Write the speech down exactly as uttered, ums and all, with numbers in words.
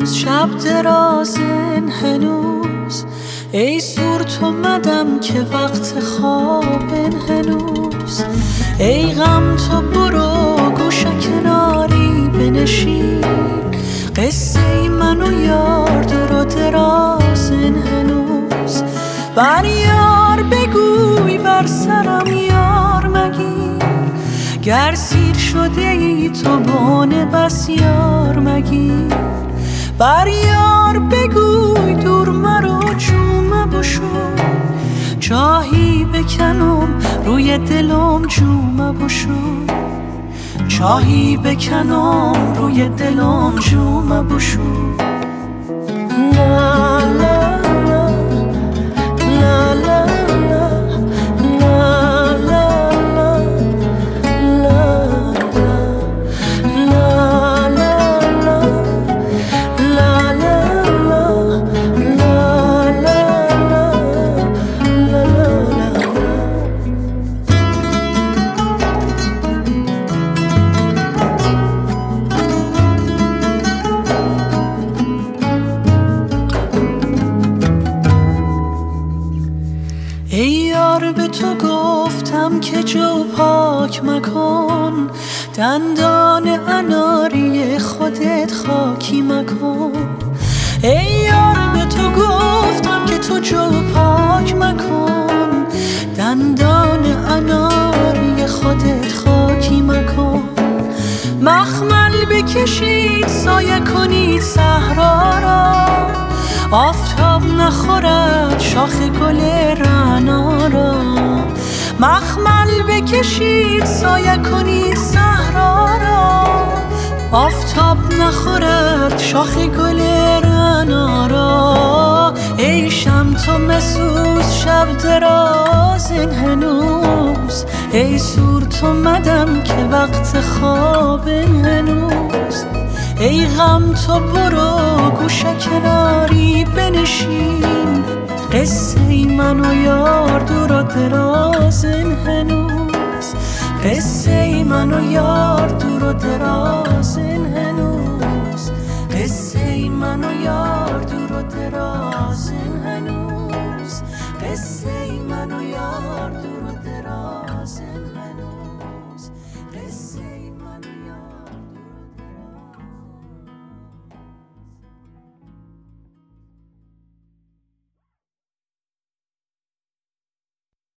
مسوز شب درازن هنوز، ای سورت اومدم که وقت خوابن هنوز. ای غم تو برو گوشه کناری بنشین، قصه ای من و یار دور و درازن هنوز. بر یار بگوی بر سرم یار مگیر، گر سیر شده ای تو بانه بس یار مگیر. بر یار بگوی دور مرو جومه بشو، چاهی بکنم روی دلم جومه بشو. چاهی بکنم روی دلم جومه بشو. لا لا لا لا لا ای یار به تو گفتم که جو پاک مکن، دندان اناری خودت خاکی مکن. ای یار به تو گفتم که تو جو پاک مکن، دندان اناری خودت خاکی مکن. مخمل بکشید سایه کنید صحرا را، آفتاب نخورد شاخ گل رعنا را. مخمل بکشید سایه کنید صحرا را، آفتاب نخورد شاخ گل رعنا را. ای شم تو مسوز شب درازن هنوز، ای سورت اومدم که وقت خوابن هنوز. ای غم تو برو گوشه کناری بنشین، قصه ای من و یار دور و درازن هنوز. قصه ای من و یار دور و درازن هنوز. قصه ای من و یار